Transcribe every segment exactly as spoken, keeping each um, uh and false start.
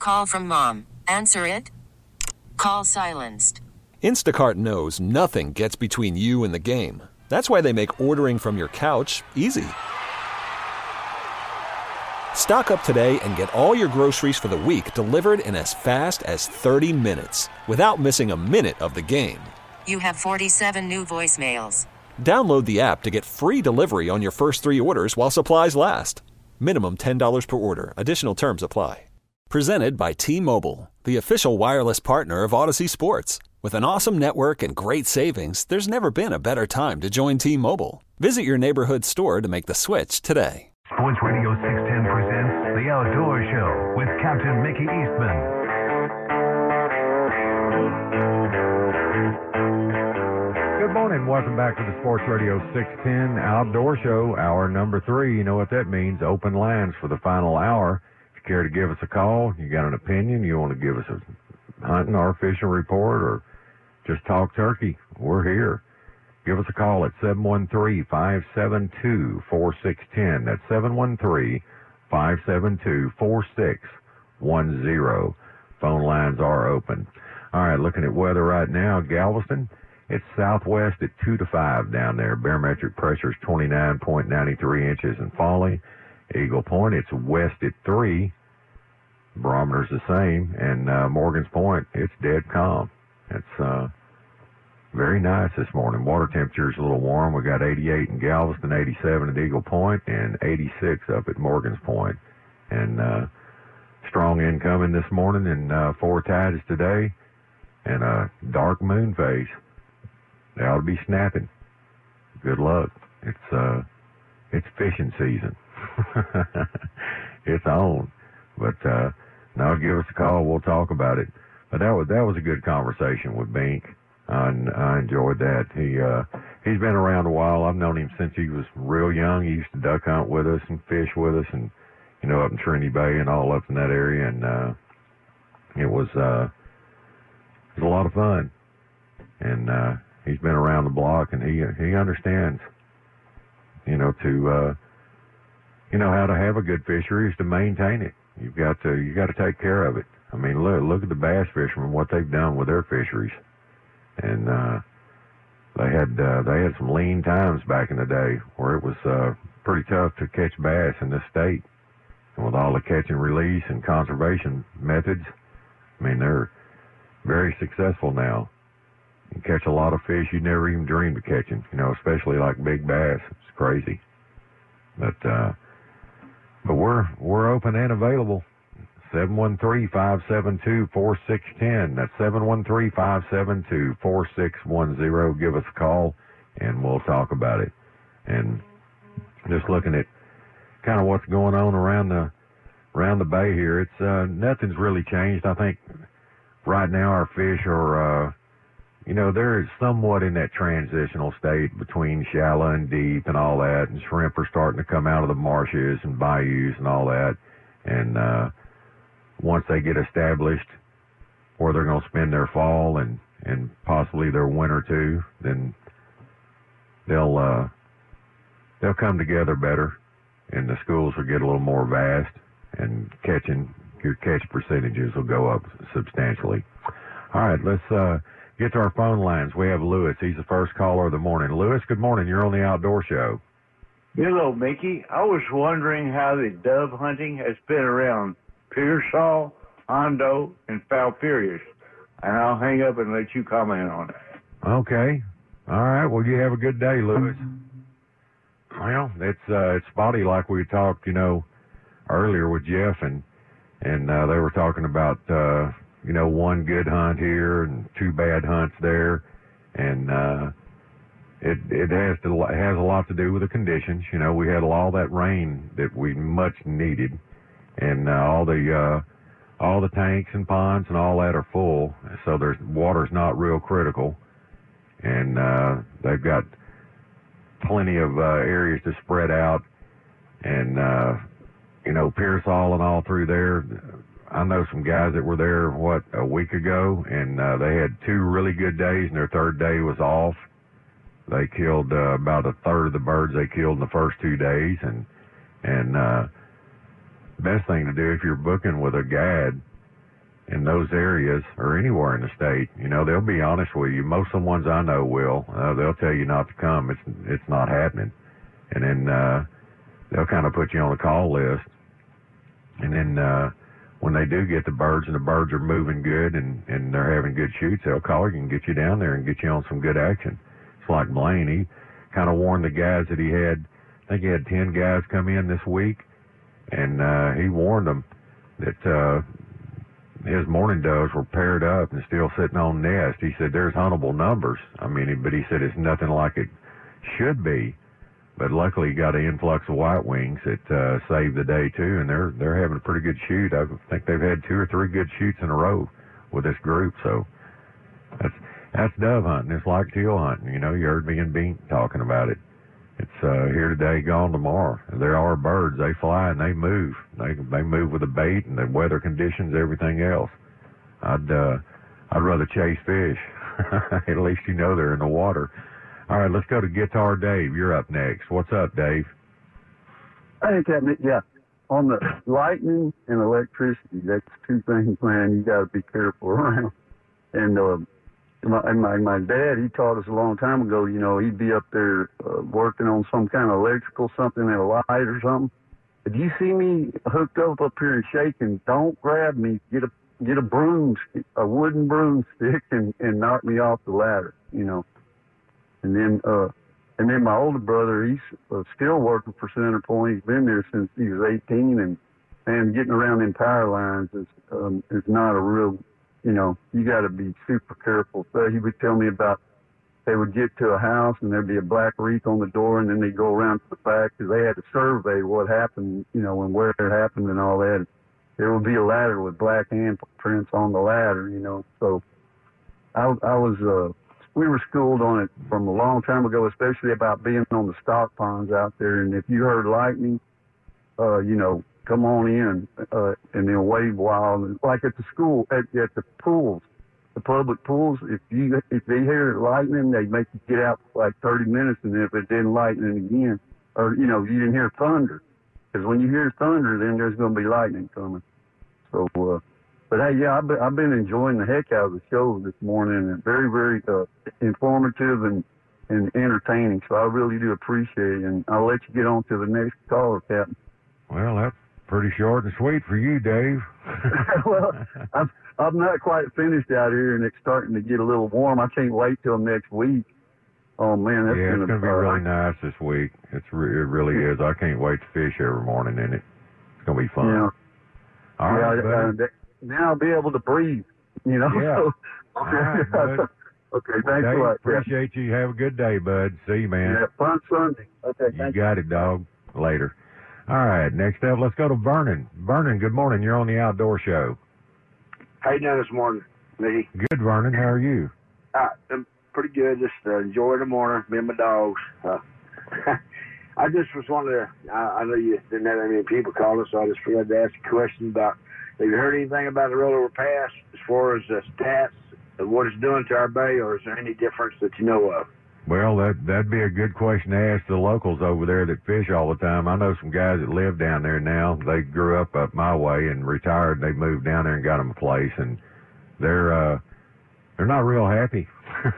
call from mom. Answer it. Call silenced. Instacart knows nothing gets between you and the game. That's why they make ordering from your couch easy. Stock up today and get all your groceries for the week delivered in as fast as thirty minutes without missing a minute of the game. You have forty-seven new voicemails. Download the app to get free delivery on your first three orders while supplies last. Minimum ten dollars per order. Additional terms apply. Presented by T-Mobile, the official wireless partner of Odyssey Sports. With an awesome network and great savings, there's never been a better time to join T-Mobile. Visit your neighborhood store to make the switch today. Sports Radio six ten presents The Outdoor Show with Captain Mickey Eastman. Good morning. Welcome back to the Sports Radio six ten Outdoor Show, hour number three. You know what that means. Open lines for the final hour. If you care to give us a call, you got an opinion, you want to give us a hunting or fishing report, or just talk turkey, we're here. Give us a call at seven one three, five seven two, four six one zero. That's seven one three, five seven two, four six one zero. Phone lines are open. All right, looking at weather right now, Galveston, it's southwest at two to five down there. Barometric pressure is twenty-nine point nine three inches and falling. Eagle Point, it's west at three. Barometer's the same. And uh, Morgan's Point, it's dead calm. It's uh, very nice this morning. Water temperature's a little warm. We got eighty-eight in Galveston, eighty-seven at Eagle Point, and eighty-six up at Morgan's Point. And uh, strong incoming this morning, and uh, four tides today, and a dark moon phase. They ought to be snapping. Good luck. It's uh, it's fishing season. It's on. But uh, now give us a call. We'll talk about it. But that was that was a good conversation with Bink. I, I enjoyed that. He uh, he's been around a while. I've known him since he was real young. He used to duck hunt with us and fish with us, and you know, up in Trinity Bay and all up in that area. And uh, it was uh, it was a lot of fun. And uh, he's been around the block, and he he understands, you know, to uh, you know how to have a good fishery is to maintain it. You've got to you got to take care of it. I mean, look look at the bass fishermen, what they've done with their fisheries, and uh, they had uh, they had some lean times back in the day where it was uh, pretty tough to catch bass in this state. And with all the catch and release and conservation methods, I mean, they're very successful now. You catch a lot of fish you never even dreamed of catching, you know, especially like big bass. It's crazy. But uh, but we're we're open and available. seven one three, five seven two, four six one zero. That's seven one three, five seven two, four six one zero. Give us a call, and we'll talk about it. And just looking at kind of what's going on around the around the bay here, it's uh, nothing's really changed. I think right now our fish are, uh, you know, they're somewhat in that transitional state between shallow and deep and all that, and shrimp are starting to come out of the marshes and bayous and all that. And uh, once they get established where they're going to spend their fall and, and possibly their winter too, then they'll uh, they'll come together better, and the schools will get a little more vast, and catching your catch percentages will go up substantially. All right, let's uh, get to our phone lines. We have Lewis. He's the first caller of the morning. Lewis, good morning. You're on the Outdoor Show. Hello, Mickey. I was wondering how the dove hunting has been around Pearsall, Hondo, and Falfurrias, and I'll hang up and let you comment on it. Okay. All right. Well, you have a good day, Lewis. Well, it's uh, it's spotty like we talked, you know, earlier with Jeff, and and uh, they were talking about uh, you know, one good hunt here and two bad hunts there, and uh, it it has to it has a lot to do with the conditions. You know, we had all that rain that we much needed, and uh, all the uh, all the tanks and ponds and all that are full, so there's water's not real critical, and uh, they've got plenty of uh, areas to spread out, and uh, you know, Pearsall and all through there. I know some guys that were there, what, a week ago, and uh, they had two really good days, and their third day was off. They killed uh, about a third of the birds they killed in the first two days, and and uh, best thing to do if you're booking with a guide in those areas or anywhere in the state, you know, they'll be honest with you. Most of the ones I know will. Uh, they'll tell you not to come. It's it's not happening. And then uh, they'll kind of put you on the call list. And then uh, when they do get the birds and the birds are moving good and, and they're having good shoots, they'll call you and get you down there and get you on some good action. It's like Blaine. He kind of warned the guys that he had, I think he had ten guys come in this week, and uh, he warned them that uh, his mourning doves were paired up and still sitting on nest. He said there's huntable numbers. I mean, but he said it's nothing like it should be. But luckily, he got an influx of white wings that uh, saved the day too, and they're they're having a pretty good shoot. I think they've had two or three good shoots in a row with this group. So that's that's dove hunting. It's like teal hunting. You know, you heard me and Bink talking about it. It's uh, here today, gone tomorrow. There are birds. They fly and they move. They they move with the bait and the weather conditions, everything else. I'd uh, I'd rather chase fish. At least you know they're in the water. All right, let's go to Guitar Dave. You're up next. What's up, Dave? Hey, Captain. Yeah, on the lightning and electricity, that's two things, man, you got to be careful around. And uh, my, my my dad, he taught us a long time ago, you know, he'd be up there uh, working on some kind of electrical something at a light or something. If you see me hooked up up here and shaking, don't grab me. Get a get a broom, a wooden broomstick, and, and knock me off the ladder, you know. And then, uh, and then my older brother, he's uh, still working for Centerpoint. He's been there since he was eighteen, and man, getting around in power lines is um, is not a real, you know, you got to be super careful. So he would tell me about they would get to a house and there'd be a black wreath on the door, and then they'd go around to the back because they had to survey what happened, you know, and where it happened and all that. There would be a ladder with black handprints on the ladder, you know. So I, I was. Uh, We were schooled on it from a long time ago, especially about being on the stock ponds out there. And if you heard lightning, uh, you know, come on in uh, and then wait a while. Like at the school, at, at the pools, the public pools, if you if they hear lightning, they make you get out for like thirty minutes. And if it didn't lightning again, or, you know, you didn't hear thunder. Because when you hear thunder, then there's going to be lightning coming. So, uh, But, hey, yeah, I've been, I've been enjoying the heck out of the show this morning, and very, very uh, informative and, and entertaining. So I really do appreciate it, and I'll let you get on to the next caller, Captain. Well, that's pretty short and sweet for you, Dave. Well, I'm, I'm not quite finished out here, and it's starting to get a little warm. I can't wait till next week. Oh, man, that's yeah, gonna, it's going to be uh, really nice this week. It's re- it really is. I can't wait to fish every morning in it. It's going to be fun. Yeah. All yeah, right, uh, buddy. now I'll be able to breathe, you know. Yeah. So, All right, bud. okay, Well, thanks Dave, a lot. appreciate you. Have a good day, bud. See you, man. Yeah, fun Sunday. Okay, You thank got it, dog. Later. All right, next up, let's go to Vernon. Vernon, good morning. You're on the Outdoor Show. How you doing this morning, Mickey? Good, Vernon. How are you? Uh, I'm pretty good. Just uh, enjoying the morning, me and my dogs. Uh, I just was wondering, I, I know you didn't have that many people calling, so I just forgot to ask a question about, have you heard anything about the Rollover Pass as far as the stats of what it's doing to our bay, or is there any difference that you know of? Well, that, that'd be a good question to ask the locals over there that fish all the time. I know some guys that live down there now. They grew up up my way and retired. They moved down there and got them a place, and they're uh, they're not real happy.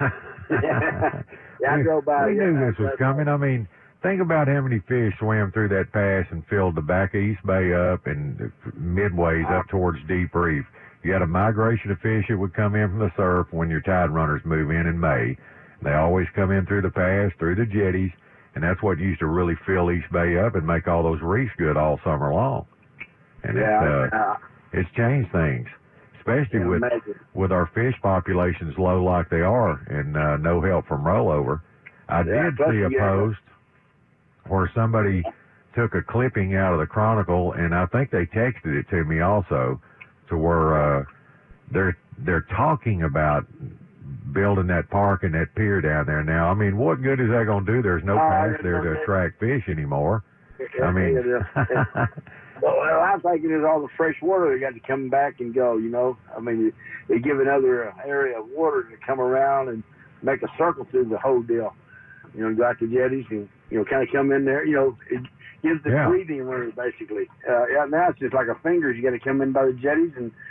Yeah, I drove by. We yeah, knew this was coming. I mean, think about how many fish swam through that pass and filled the back of East Bay up and midways up towards Deep Reef. You had a migration of fish that would come in from the surf when your tide runners move in in May. They always come in through the pass, through the jetties, and that's what used to really fill East Bay up and make all those reefs good all summer long. And Yeah, it's, uh, uh, it's changed things, especially can with imagine. with our fish populations low like they are and uh, no help from rollover. I Yeah, did plus see a you get- post where somebody took a clipping out of the Chronicle, and I think they texted it to me also, to where uh, they're they're talking about building that park and that pier down there now. I mean, what good is that going to do? There's no Oh, I pass didn't there know to that. attract fish anymore. I mean, Well, well, I'm thinking is all the fresh water they got to come back and go, you know. I mean, they give another area of water to come around and make a circle through the whole deal. You know, go out to jetties and, you know, kind of come in there. You know, it gives the Yeah. breathing room, basically. Uh, yeah, now it's just like a fingers. You got to come in by the jetties and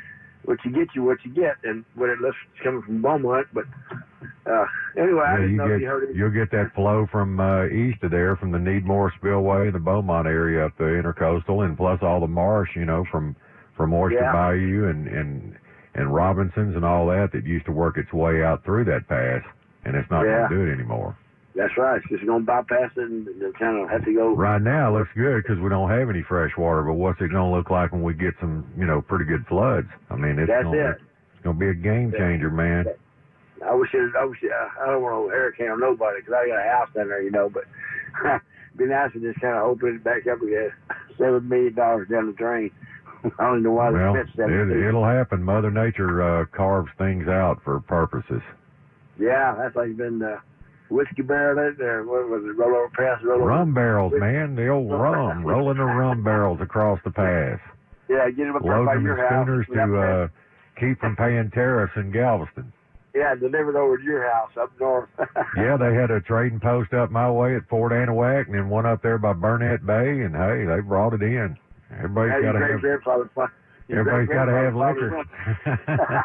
what you get, you what you get, and what it looks it's coming from Beaumont. But uh, anyway, yeah, I didn't you know get, if you heard it. You'll get that flow from uh, east of there, from the Needmore Spillway, the Beaumont area up the Intercoastal, and plus all the marsh, you know, from from Oyster Yeah. Bayou and and and Robinsons and all that that used to work its way out through that pass, and it's not Yeah. going to do it anymore. That's right. It's just going to bypass it and, and kind of have to go. Right now, it looks good because we don't have any fresh water, but what's it going to look like when we get some, you know, pretty good floods? I mean, it's That's going it. it's going to be a game changer, man. I wish it. I wish. Uh, I don't want to hurricane on nobody because I got a house down there, you know. But it'd be nice to just kind of open it back up again. Seven million dollars down the drain. I don't know why Well, they spent seven it, million. it'll happen. Mother Nature uh, carves things out for purposes. Yeah, that's like been uh, whiskey barrel it or what was it? Roll over pass, roll over. Rum barrels, man. The old rum. Rolling the rum barrels across the pass. Yeah, get them up there by Loading your the house. schooners to uh, keep from paying tariffs in Galveston. Yeah, delivered over to your house up north. Yeah, they had a trading post up my way at Fort Anahuac and then one up there by Burnett Bay, and hey, they brought it in. Everybody's Yeah, got to your have. grandfather fun. Your Everybody's got to have grandfather liquor.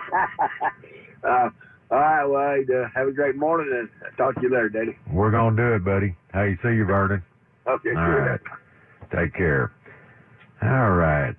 uh, all right, well, hey, uh, have a great morning, and I'll talk to you later, Daddy. We're gonna do it, buddy. Hey, see you, Vernon. Okay, All sure. right. Take care. All right.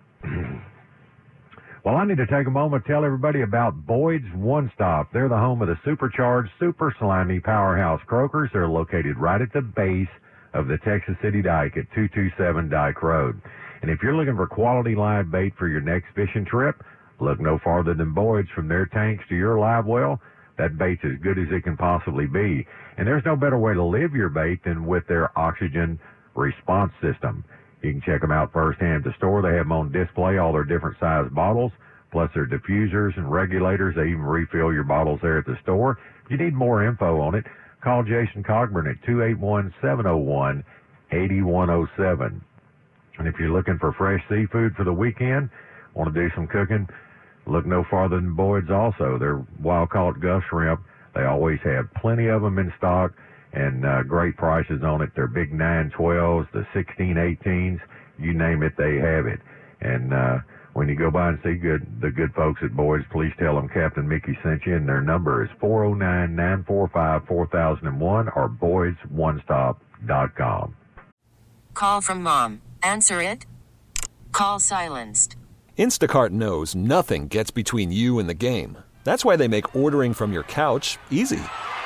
Well, I need to take a moment to tell everybody about Boyd's One Stop. They're the home of the supercharged, super slimy powerhouse croakers. They're located right at the base of the Texas City Dike at two two seven Dike Road. And if you're looking for quality live bait for your next fishing trip, look no farther than Boyd's. From their tanks to your live well, that bait's as good as it can possibly be. And there's no better way to live your bait than with their oxygen response system. You can check them out firsthand at the store. They have them on display, all their different size bottles, plus their diffusers and regulators. They even refill your bottles there at the store. If you need more info on it, call Jason Cogburn at two eight one, seven oh one, eight one oh seven. And if you're looking for fresh seafood for the weekend, want to do some cooking, look no farther than Boyd's also. They're wild-caught Gulf shrimp. They always have plenty of them in stock and uh, great prices on it. They're big nine twelves, the sixteen eighteens, you name it, they have it. And uh, when you go by and see good the good folks at Boyd's, please tell them Captain Mickey sent you, and their number is four oh nine, nine four five, four thousand one or boyds one stop dot com. Call from mom. Answer it. Call silenced. Instacart knows nothing gets between you and the game. That's why they make ordering from your couch easy.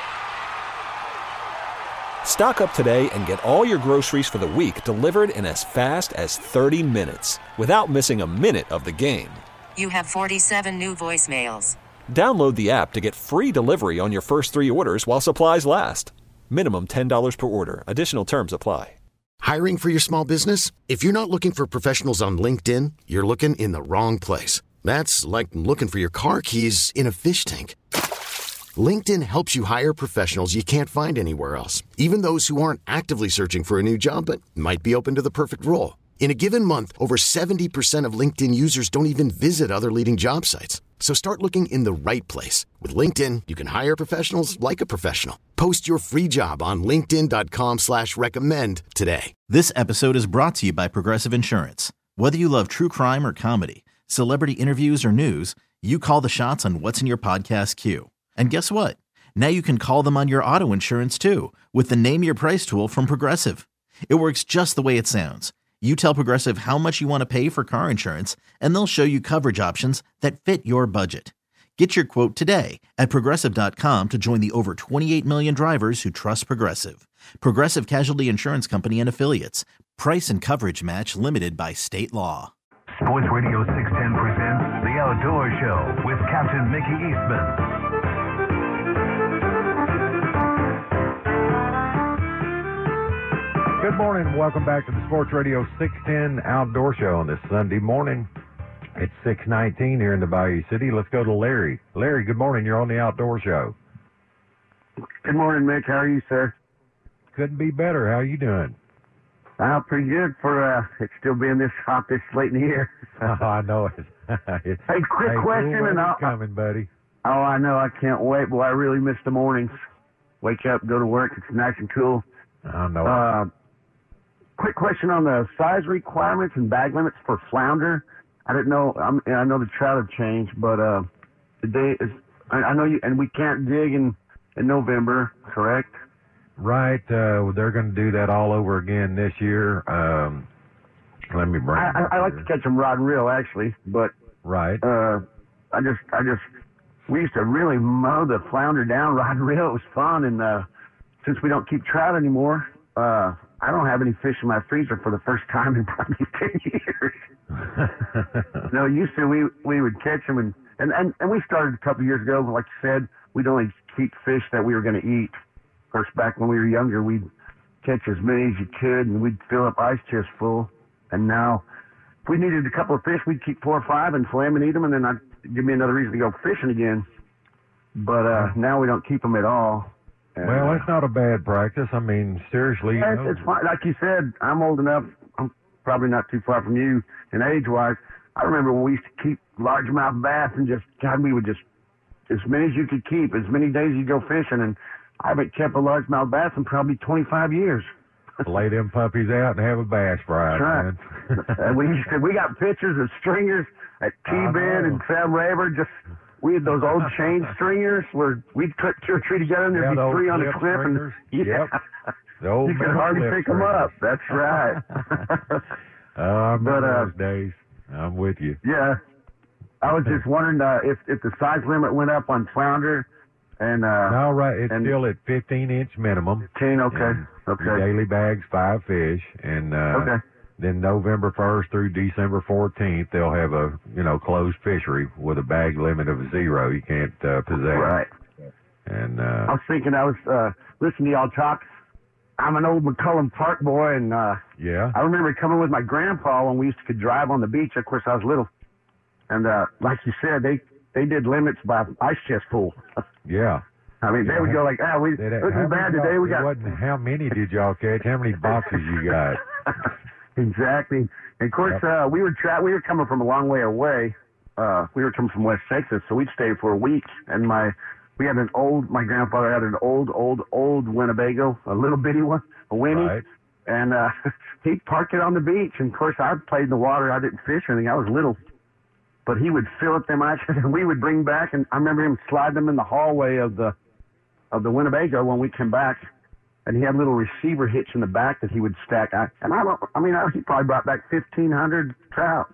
Stock up today and get all your groceries for the week delivered in as fast as thirty minutes without missing a minute of the game. You have forty-seven new voicemails. Download the app to get free delivery on your first three orders while supplies last. Minimum ten dollars per order. Additional terms apply. Hiring for your small business? If you're not looking for professionals on LinkedIn, you're looking in the wrong place. That's like looking for your car keys in a fish tank. LinkedIn helps you hire professionals you can't find anywhere else, even those who aren't actively searching for a new job but might be open to the perfect role. In a given month, over seventy percent of LinkedIn users don't even visit other leading job sites. So start looking in the right place. With LinkedIn, you can hire professionals like a professional. Post your free job on linkedin dot com slash recommend today. This episode is brought to you by Progressive Insurance. Whether you love true crime or comedy, celebrity interviews or news, you call the shots on what's in your podcast queue. And guess what? Now you can call them on your auto insurance too with the Name Your Price tool from Progressive. It works just the way it sounds. You tell Progressive how much you want to pay for car insurance, and they'll show you coverage options that fit your budget. Get your quote today at Progressive dot com to join the over twenty-eight million drivers who trust Progressive. Progressive Casualty Insurance Company and Affiliates. Price and coverage match limited by state law. Sports Radio six ten presents The Outdoor Show with Captain Mickey Eastman. Good morning and welcome back to the Sports Radio six ten Outdoor Show on this Sunday morning. It's six nineteen here in the Bayou City. Let's go to Larry. Larry, good morning. You're on the Outdoor Show. Good morning, Mick. How are you, sir? Couldn't be better. How you doing? Uh, pretty good for uh, it still being this hot this late in the year. Oh, I know it. It's- Hey, quick hey, question, cool and weather's I'll, coming, buddy. oh, I know. I can't wait. Boy, I really miss the mornings. Wake up, go to work. It's nice and cool. I know. Uh, quick question on the size requirements and bag limits for flounder. I didn't know. I'm, I know the trout have changed, but uh, the day is. I, I know you, and we can't dig in in November, correct? Right. Uh, they're going to do that all over again this year. Um, let me bring. I, I, I like to catch them rod and reel, actually, but right. Uh, I just, I just, we used to really mow the flounder down rod and reel. It was fun, and uh, since we don't keep trout anymore, uh, I don't have any fish in my freezer for the first time in probably ten years. No, used to we we would catch them, and, and, and, and we started a couple of years ago. But like you said, we'd only keep fish that we were going to eat. Of course, back when we were younger, we'd catch as many as you could, and we'd fill up ice chests full. And now, if we needed a couple of fish, we'd keep four or five and flay them and eat them, and then I'd give me another reason to go fishing again. But uh, now we don't keep them at all. And, well, it's not a bad practice. I mean, seriously. Yeah, you know, it's, it's fine. Like you said, I'm old enough. I'm probably not too far from you in age-wise. I remember when we used to keep largemouth bass and just, God, we would just, as many as you could keep, as many days you go fishing, and I haven't kept a largemouth bass in probably twenty-five years. Lay them puppies out and have a bass fry. That's right. And we used to, we got pictures of stringers at T-Bend and Sam Raver. Just we had those old chain stringers where we'd put two or three together and there'd yeah, be three on a clip, stringers. and yeah, yep. The old you could hardly pick them up. That's right. Oh, I remember but, uh, those days. I'm with you. Yeah, I was just wondering uh, if if the size limit went up on flounder. And uh, no, right. It's still at fifteen inch minimum. fifteen, okay, okay. Your daily bags, five fish, and uh, okay. Then November first through December fourteenth, they'll have a you know closed fishery with a bag limit of zero. You can't uh, possess. Right. And uh, I was thinking, I was uh, listening to y'all talk. I'm an old McCullum Park boy, and uh, yeah, I remember coming with my grandpa when we used to could drive on the beach. Of course, I was little, and uh, like you said, they. They did limits by ice chest full. Yeah. I mean, yeah. they would go like, ah, we, it wasn't bad today. We it got. Wasn't, how many did y'all catch? How many boxes you got? Exactly. And of course, yep. uh, we were tra- we were coming from a long way away. Uh, we were coming from West Texas, so we'd stay for a week. And my, we had an old, my grandfather had an old, old, old Winnebago, a little bitty one, a Winnie. Right. And uh, he'd park it on the beach. And of course, I played in the water. I didn't fish or anything. I was little. But he would fill up them ice and we would bring back, and I remember him slide them in the hallway of the of the Winnebago when we came back, and he had a little receiver hitch in the back that he would stack. I, and I don't, I mean, I, he probably brought back fifteen hundred trout.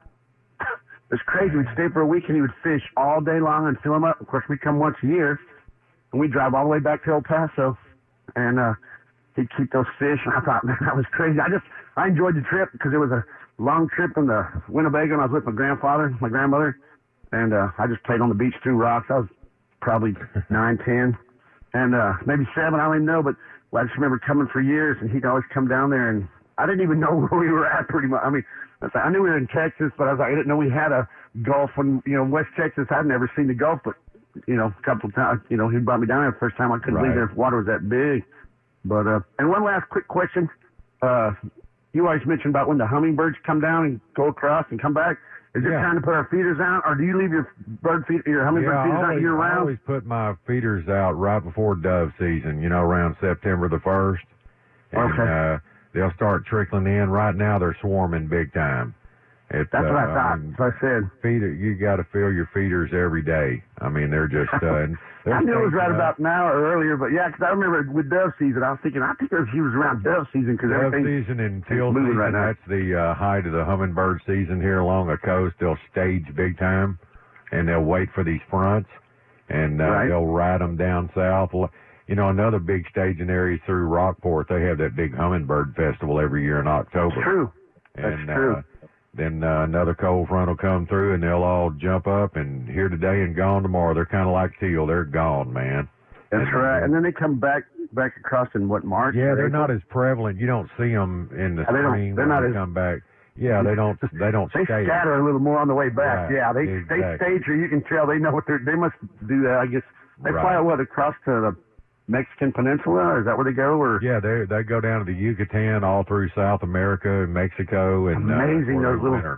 It's crazy. We'd stay for a week, and he would fish all day long and fill them up. Of course, we'd come once a year, and we'd drive all the way back to El Paso, and uh, he'd keep those fish. And I thought, man, that was crazy. I just, I enjoyed the trip because it was a long trip in the Winnebago, and I was with my grandfather, my grandmother, and uh, I just played on the beach, threw rocks. I was probably nine, ten, and uh, maybe seven, I don't even know, but well, I just remember coming for years, and he'd always come down there, and I didn't even know where we were at pretty much. I mean, I knew we were in Texas, but I was like, I didn't know we had a Gulf. When, you know, West Texas, I'd never seen the Gulf, but, you know, a couple of times, you know, he brought me down there the first time. I couldn't right. believe the water was that big. But, uh, and one last quick question. Uh, you always mentioned about when the hummingbirds come down and go across and come back. Is it yeah. time to put our feeders out, or do you leave your bird feed, your hummingbird yeah, feeders always, out year round? I always put my feeders out right before dove season, you know, around September the first. And, okay. uh, they'll start trickling in. Right now, they're swarming big time. It, That's uh, what I thought. I mean, That's what I said. Feeder, you got to fill your feeders every day. I mean, they're just. Uh, and they're I knew it was right up. about now or earlier, but yeah, because I remember with dove season, I was thinking, I think it was, he was around dove season because Dove everything. season and teal season. Right now. That's the uh, height of the hummingbird season here along the coast. They'll stage big time, and they'll wait for these fronts, and uh, right. they'll ride them down south. You know, another big staging area is through Rockport. They have that big hummingbird festival every year in October. That's true. And, That's true. Uh, then uh, another cold front will come through, and they'll all jump up, and here today and gone tomorrow. They're kind of like teal. They're gone, man. That's and, right. And then they come back back across in what, March? Yeah, they're April? not as prevalent. You don't see them in the Yeah, they don't- spring they're when not they as- come back. Yeah, they don't. They don't. They stay. scatter a little more on the way back. Right, Yeah, they exactly. they stage her. You can tell they know what they're. They must do that. I guess they Right. fly what across to the Mexican Peninsula. Is that where they go? Or Yeah, they they go down to the Yucatan, all through South America and Mexico, and Amazing, uh, those little- winter.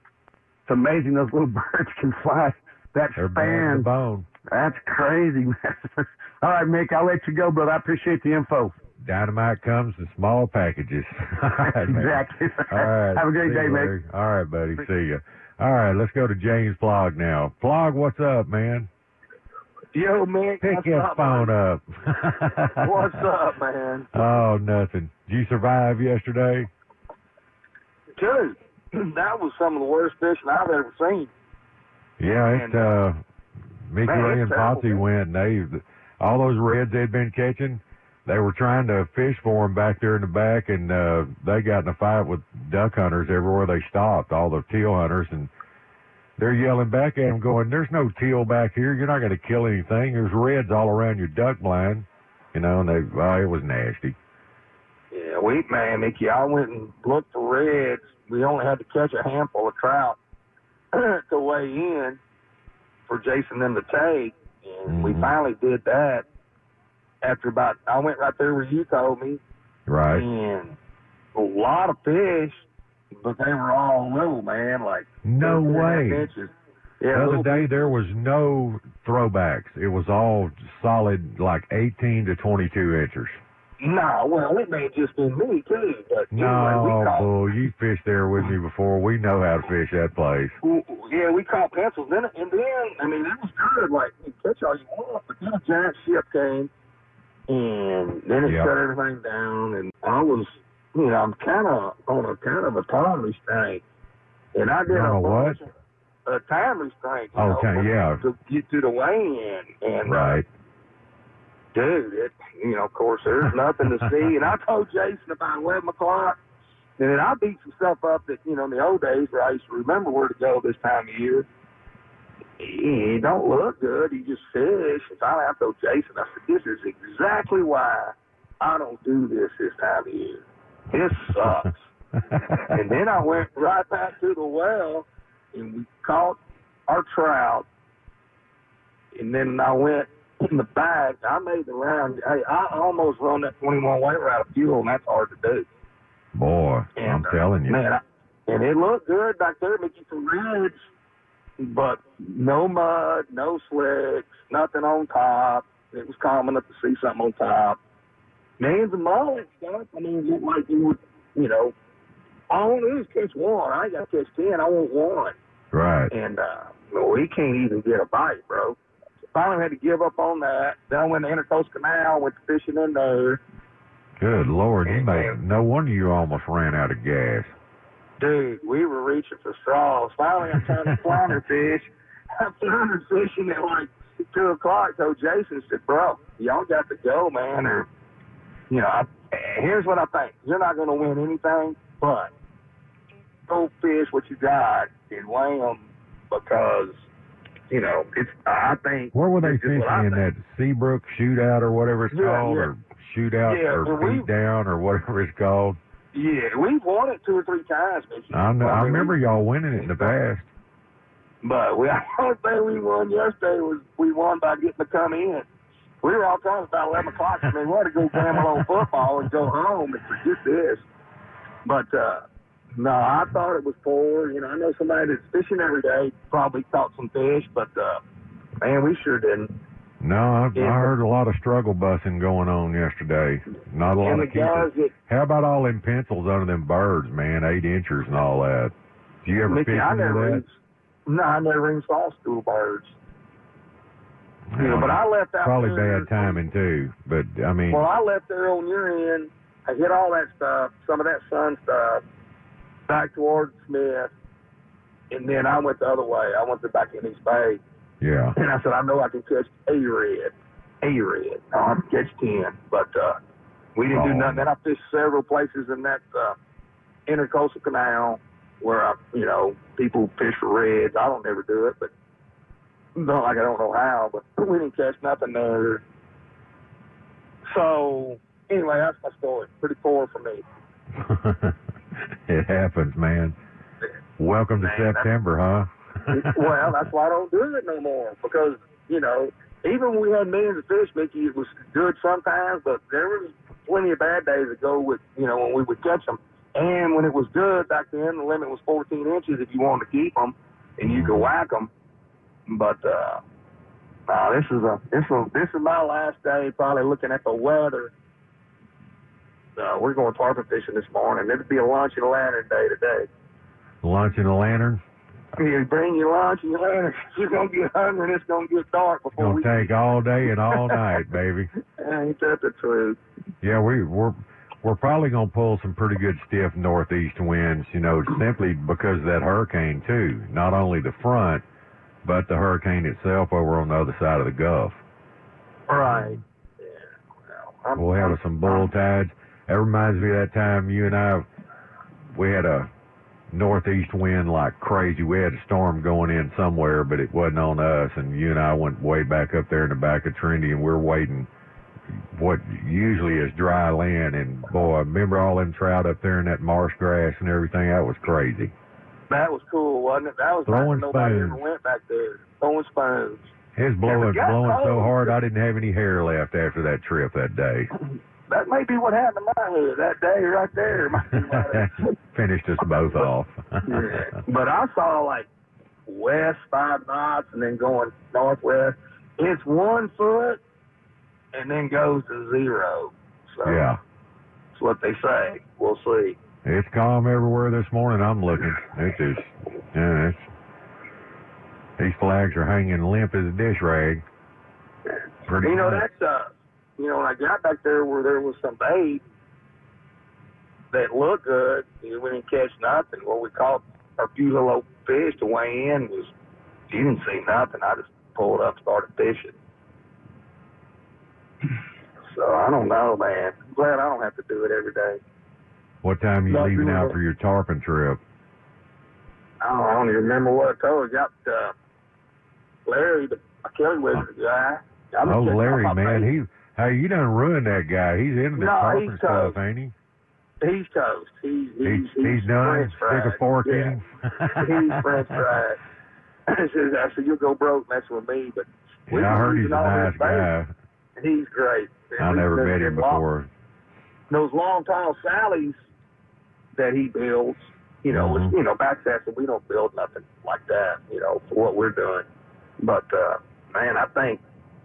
It's amazing those little birds can fly that They're bad to the span. bone. That's crazy, man. All right, Mick, I'll let you go, brother. I appreciate the info. Dynamite comes in small packages. All right, man. Exactly. All right. Have a great See day, you, Mick. Larry. All right, buddy. See you. All right, let's go to James Plog now. Plog, what's up, man? Yo, man. Pick your up, phone man? up. What's up, man? Oh, nothing. Did you survive yesterday? Dude, that was some of the worst fishing I've ever seen. Yeah, it, uh, Mickey man, Ray and terrible, Potsy man. went, and they, all those reds they'd been catching, they were trying to fish for them back there in the back, and uh, they got in a fight with duck hunters everywhere they stopped, all the teal hunters, and they're yelling back at them going, there's no teal back here. You're not going to kill anything. There's reds all around your duck blind. You know, and they, well, it was nasty. Yeah, we, man, Mickey, I went and looked for reds. We only had to catch a handful of trout to weigh in for Jason and them to take, and Mm-hmm. we finally did that. After about, I went right there where you told me. Right. And a lot of fish, but they were all little, man, like No two and a half way. inches. The Yeah, other little day, there was no throwbacks. It was all solid, like eighteen to twenty-two inches. No, well, it may have just been me, too. But anyway, No, we caught, bull, you fished there with me before. We know how to fish that place. yeah, we caught pencils. Then, and then, I mean, it was good. Like, you catch all you want. But then a giant ship came, and then it Yep. shut everything down. And I was, you know, I'm kind of on a kind of a time restraint. And I did On a, a what? bunch of- a time restraint. You Oh, know, time, yeah. To get to the weigh-in. And, Right. Uh, dude, it, you know, of course, there's nothing to see. And I told Jason about eleven o'clock, and then I beat some stuff up that, you know, in the old days where I used to remember where to go this time of year. It don't look good. You just fish. And finally, I told Jason, I said, this is exactly why I don't do this this time of year. This sucks. And then I went right back to the well, and we caught our trout. And then I went in the back. I made the round. Hey, I almost run that twenty-one weight out of fuel, and that's hard to do. Boy, And, I'm uh, telling you. Man, I, and it looked good back there, making some reds, but no mud, no slicks, nothing on top. It was calm enough to see something on top. Millions of mullet stuff. I mean, it looked like you would, you know, all I want to do is catch one. I ain't got to catch ten. I want one. Right. And uh, we can't even get a bite, bro. So finally had to give up on that. Then I went to Intercoastal Canal, went to fishing in there. Good Lord, you made, no wonder you almost ran out of gas. Dude, we were reaching for straws. Finally, I'm trying to flounder fish. I'm flounder fishing at like two o'clock. So Jason said, bro, y'all got to go, man. Or, you know, I, here's what I think. You're not going to win anything, but go fish what you got and weigh them because, you know, it's, I think. Where were they it's just fishing what I in think. that Seabrook shootout or whatever it's Yeah, called, yeah. or shootout Yeah, or well, feet we- down or whatever it's called? Yeah, we've won it two or three times, Mickey. I know. I mean, remember we- y'all winning it in the past. But we, the only thing we won yesterday was we won by getting to come in. We were all talking about eleven o'clock. I mean, we had to go gamble on football and go home and forget this. But, uh, no, I thought it was poor. You know, I know somebody that's fishing every day probably caught some fish, but, uh, man, we sure didn't. No, I, I Yeah. heard a lot of struggle busing going on yesterday. Not a lot And of the guys keepers. that, How about all them pencils under them birds, man? Eight inchers and all that. Do you ever Mickey, fish I any of never that? even, no, I never even saw school birds. You know, Well, but I left out Probably there. bad timing too. But I mean, Well, I left there on your end. I hit all that stuff, some of that sun stuff, back towards Smith, and then I went the other way. I went to back in East Bay, yeah. and I said, I know I can catch a red, a red. I have to catch ten, but uh, we didn't do Oh. nothing. Then I fished several places in that uh, Intercoastal Canal where, I, you know, people fish for reds. I don't ever do it, but not like I don't know how, but we didn't catch nothing there. So, anyway, that's my story. Pretty poor for me. It happens, man. Welcome to Man, that's- September, huh? Well, that's why I don't do it no more because, you know, even when we had millions of fish, Mickey, it was good sometimes, but there was plenty of bad days ago with, you know, when we would catch them. And when it was good back then, the limit was fourteen inches if you wanted to keep them, and you could whack them. But uh, uh, this is a this is this is my last day. Probably looking at the weather. Uh, we're going tarpon fishing this morning. It'll be a lunch and a lantern day today. Lunch in a lantern. You bring your lunch and your lunch. You're going to get hungry and it's going to get dark before Gonna we... take all day and all night, baby. Ain't that the truth? Yeah, we, we're we're probably going to pull some pretty good stiff northeast winds, you know, simply because of that hurricane, too. Not only the front, but the hurricane itself over on the other side of the Gulf. Right. Yeah. Well, I'm, we'll have I'm, some bull tides. That reminds me of that time you and I, we had a northeast wind like crazy. We had a storm going in somewhere, but it wasn't on us. And you and I went way back up there in the back of Trinity, and we're waiting what usually is dry land. And boy, remember all them trout up there in that marsh grass and everything? That was crazy. That was cool, wasn't it? That was Blowing like nobody spoons. ever went back there. Throwing spoons. It was blowing, Yeah, blowing so cold. hard I didn't have any hair left after that trip that day. That may be what happened to my head that day right there. Might be what- Finished us both off. Yeah. But I saw like west five knots and then going northwest. It's one foot and then goes to zero. So Yeah. that's what they say. We'll see. It's calm everywhere this morning. I'm looking. It's just, yeah, it's, these flags are hanging limp as a dish rag. Pretty You know, much. that's, uh, you know, when I got back there where there was some bait that looked good, you know, we didn't catch nothing. What we caught a few little old fish to weigh in was, you didn't see nothing. I just pulled up, started fishing. So I don't know, man. I'm glad I don't have to do it every day. What time are you Not leaving doing out it. for your tarpon trip? I don't, I don't even remember what I told you. Got uh, Larry, the Kelly Wizard guy. I'm Oh, just- Larry, I'm man, he, hey, you done ruined that guy. He's into the No, tarpon he's stuff, toast. ain't he? He's toast. He's he's, He's, he's done. French Stick a fried. fork yeah. in him. He's French fried. I said, I said, you'll go broke messing with me, but we Yeah, I were heard he's a using all nice his bait. guy. He's great. And I we- never those- met him those long- before. Those long tall sallies that he builds, you know, Mhm. it's, you know, backsats, and we don't build nothing like that, you know, for what we're doing. But uh, man, I think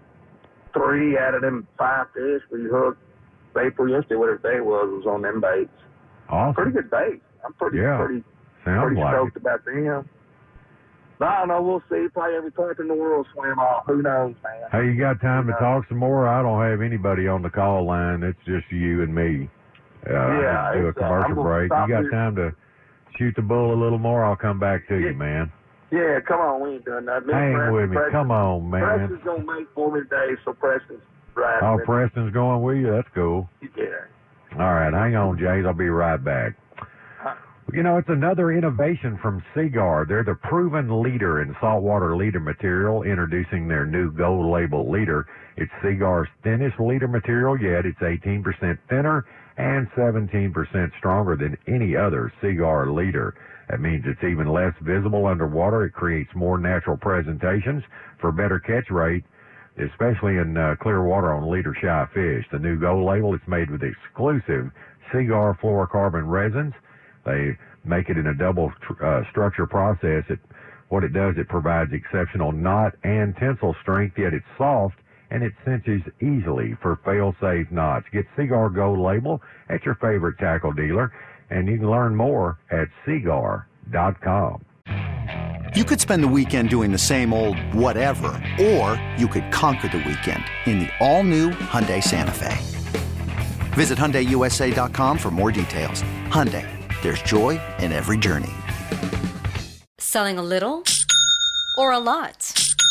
three out of them five fish we hooked April yesterday, whatever day it was, was on them baits. Awesome. Pretty good bait. I'm pretty, Yeah. pretty, Sounds pretty like stoked it. about them. But I don't know. We'll see. Probably every tarpon in the world swim off. Who knows, man? Hey, you got time to Yeah. talk some more? I don't have anybody on the call line. It's just you and me. Uh, Yeah, I need to do a it's, uh, I'm commercial gonna break. You stop got here. time to shoot the bull a little more? I'll come back to Yeah. you, man. Yeah, come on. We ain't done nothing. Me and Hang Preston- with me. Preston- Come on, man. Preston's going to make for me today, so Preston's right. Oh, Preston's going with you? That's cool. Yeah. All right, hang on, Jays. I'll be right back. You know, it's another innovation from Seaguar. They're the proven leader in saltwater leader material, introducing their new gold label leader. It's Seaguar's thinnest leader material yet. It's eighteen percent thinner and seventeen percent stronger than any other Seaguar leader. That means it's even less visible underwater. It creates more natural presentations for better catch rate, especially in uh, clear water on leader-shy fish. The new gold label is made with exclusive Seaguar fluorocarbon resins. They make it in a double uh, structure process. It, what it does, it provides exceptional knot and tensile strength, yet it's soft and it cinches easily for fail-safe knots. Get Seaguar Gold Label at your favorite tackle dealer, and you can learn more at seaguar dot com. You could spend the weekend doing the same old whatever, or you could conquer the weekend in the all-new Hyundai Santa Fe. Visit Hyundai U S A dot com for more details. Hyundai, there's joy in every journey. Selling a little or a lot?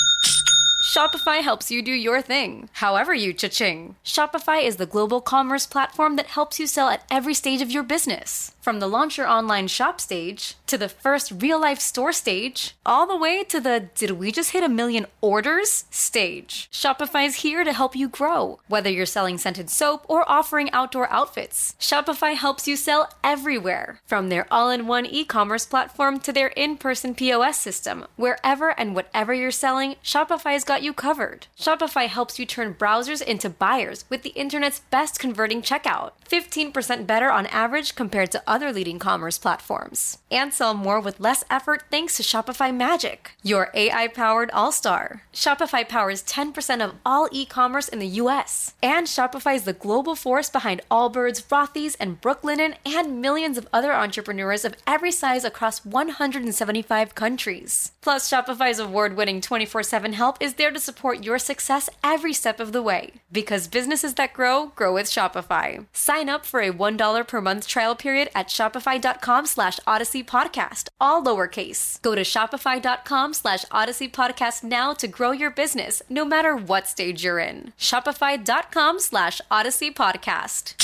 Shopify helps you do your thing, however you cha-ching. Shopify is the global commerce platform that helps you sell at every stage of your business. From the launch your online shop stage, to the first real-life store stage, all the way to the did we just hit a million orders stage. Shopify's here to help you grow. Whether you're selling scented soap or offering outdoor outfits, Shopify helps you sell everywhere. From their all-in-one e-commerce platform to their in-person P O S system, wherever and whatever you're selling, Shopify's got you covered. Shopify helps you turn browsers into buyers with the internet's best converting checkout. fifteen percent better on average compared to other leading commerce platforms. And sell more with less effort thanks to Shopify Magic, your A I-powered all-star. Shopify powers ten percent of all e-commerce in the U S. And Shopify is the global force behind Allbirds, Rothy's, and Brooklinen, and millions of other entrepreneurs of every size across one hundred seventy-five countries. Plus, Shopify's award-winning twenty-four seven help is there to support your success every step of the way. Because businesses that grow, grow with Shopify. Sign up for a one dollar per month trial period at shopify.com slash Odyssey Podcast, all lowercase. Go to shopify.com slash Odyssey Podcast now to grow your business, no matter what stage you're in. Shopify.com slash Odyssey Podcast.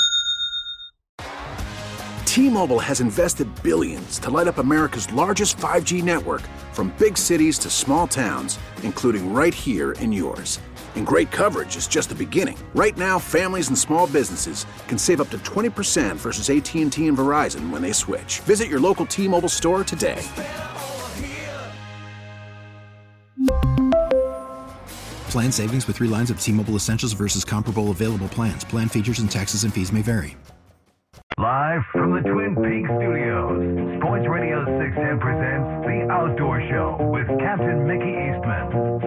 T-Mobile has invested billions to light up America's largest five G network, from big cities to small towns, including right here in yours. And great coverage is just the beginning. Right now, families and small businesses can save up to twenty percent versus A T and T and Verizon when they switch. Visit your local T-Mobile store today. Plan savings with three lines of T-Mobile Essentials versus comparable available plans. Plan features and taxes and fees may vary. Live from the Twin Peaks studios, Sports Radio six ten presents The Outdoor Show with Captain Mickey Eastman.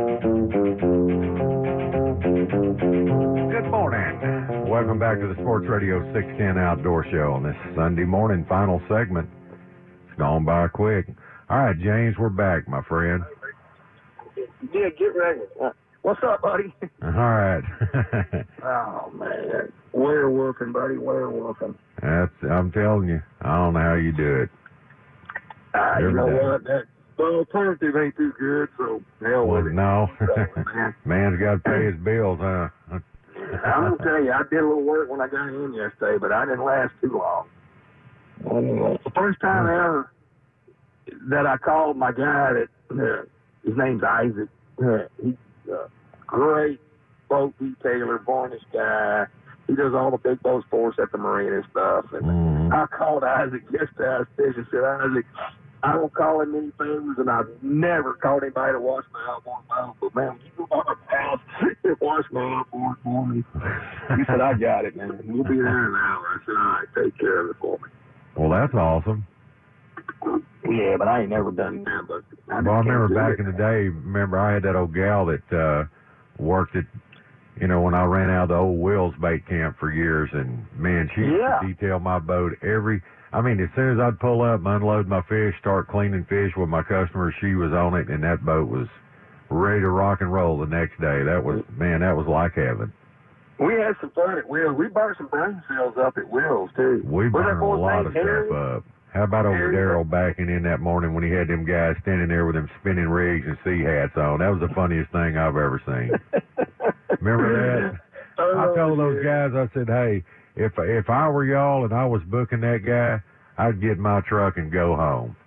Good morning. Welcome back to the Sports Radio six ten Outdoor Show on this Sunday morning final segment. It's gone by quick. All right, James, we're back, my friend. Yeah, get ready. Uh, what's up, buddy? All right. Oh, man. Werewolfing, buddy, werewolfing. That's, I'm telling you, I don't know how you do it. Uh, you Every know day. what? That, the alternative ain't too good, so hell Well, with it. no. Man. Man's got to pay his bills, huh? I'm going to tell you, I did a little work when I got in yesterday, but I didn't last too long. Anyway, the first time ever that I called my guy, that uh, his name's Isaac. Uh, he's a great boat detailer, Varnish guy. He does all the big boats for us at the marine and stuff. And mm. I called Isaac yesterday. I was fishing. Said, Isaac, I don't call him many favors, and I've never called anybody to wash my outboard boat. But, man, you go by my house and wash my outboard for me. He said, I got it, man. We'll be there in an hour. I said, all right, take care of it for me. Well, that's awesome. Yeah, but I ain't never done that. But I Well, I remember do back it. in the day, remember I had that old gal that uh, worked at, you know, when I ran out of the old Wills bait camp for years, and, man, she used Yeah. to detail my boat every, I mean, as soon as I'd pull up, unload my fish, start cleaning fish with my customers, she was on it, and that boat was ready to rock and roll the next day. That was, man, that was like heaven. We had some fun at Wills. We burned some brain cells up at Wills, too. We Was that burned a boy's lot name of Harry? stuff up. How about old Harry? Daryl backing in that morning when he had them guys standing there with them spinning rigs and sea hats on? That was the funniest thing I've ever seen. Remember that? Oh, I told those yeah. guys, I said, hey, if if I were y'all and I was booking that guy, I'd get in my truck and go home.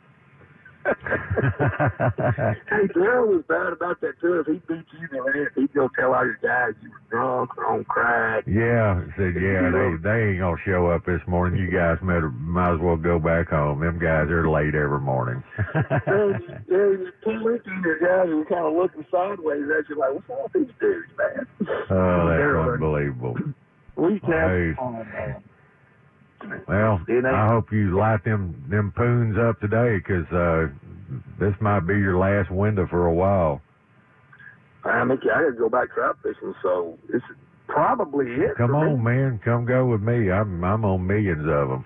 Hey, Daryl was bad about that, too. If he beat you in the rant, he'd go tell all your guys you were drunk or on crack. Yeah, said, yeah, they they ain't going to show up this morning. You guys might, might as well go back home. Them guys are late every morning. Then you pull into your guys and you're kind of looking sideways at you like, what's wrong with these dudes, man? Oh, that's Daryl, unbelievable. We used to have Hey. fun, man. Well, It ain't- I hope you light them them poons up today, 'cause uh, this might be your last window for a while. I mean, I got to go back trout fishing, so it's probably it. Come for on, me. man, come go with me. I'm I'm on millions of them.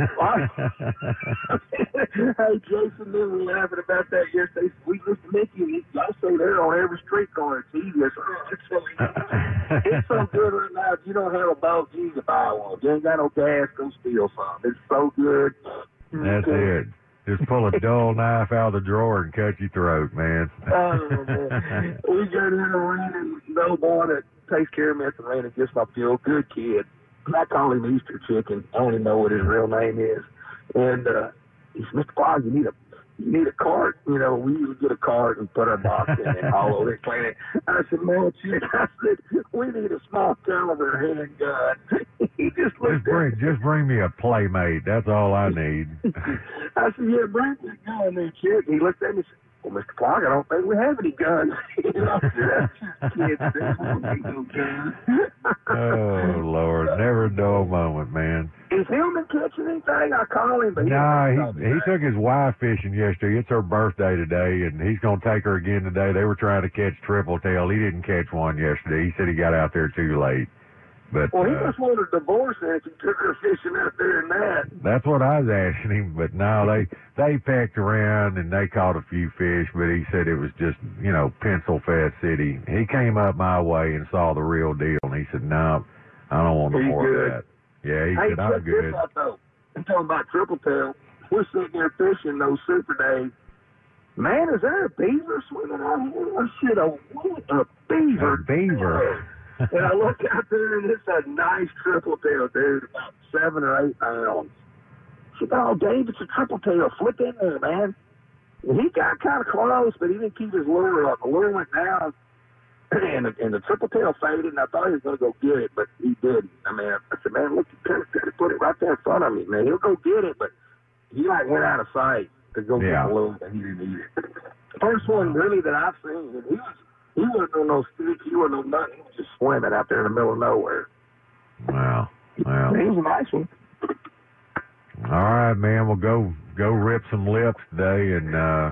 Hey, Jason, they were laughing about that yesterday. We used to make you, y'all say they're on every street corner. It's easy. It's, it's, so, it's so good right now. If you don't have a boat, you can buy one. If you ain't got no gas, go steal some. It's so good. That's it. Just pull a dull knife out of the drawer and cut your throat, man. Oh, man. We got in the rain, and no boy that takes care of me at the rain and gets my fuel. Good kid. I call him Easter Chicken. I don't even know what his real name is. And uh, he said, Mister Quad, you need a you need a cart. You know, we usually get a cart and put our box in it and all over it, clean it. I said, no, Chick. I said, we need a small caliber handgun. He just looked Just bring just bring me a Playmate. That's all I need. I said, yeah, bring me a gun there, Chick. He looked at me and said, well, Mister Clark, I don't think we have any guns. You know, that's kids. No guns. Oh, Lord. Never a dull moment, man. Is Hillman catching anything? I call him, but he No, he, he took his wife fishing yesterday. It's her birthday today, and he's going to take her again today. They were trying to catch triple tail. He didn't catch one yesterday. He said he got out there too late. But well, he uh, just wanted a divorce if he took her fishing out there in that. that's what I was asking him. But no, they they pecked around and they caught a few fish. But he said it was just, you know, Pencil Fest City. He came up my way and saw the real deal, and he said, "No, I don't want no more of that." Yeah, he hey, said, "I'm check good." This out, though. I'm talking about triple tail. We're sitting there fishing those super days. Man, is there a beaver swimming out here? Oh, shit, a, a beaver. A beaver. And I look out there, and it's a nice triple tail, dude, about seven or eight pounds. I said, oh, Dave, it's a triple tail. Flip in there, man. And he got kind of close, but he didn't keep his lure up. The lure went down, and the, and the triple tail faded, and I thought he was going to go get it, but he didn't. I mean, I said, man, look, he could have put it right there in front of me, man. He'll go get it, but he, like, went out of sight to go yeah. get the lure, and he didn't eat it. The first one, really, that I've seen, and he was He wasn't on no stick. He wasn't on nothing. He was just swimming out there in the middle of nowhere. Wow. Wow. He was a nice one. All right, man. We'll go go rip some lips today and uh,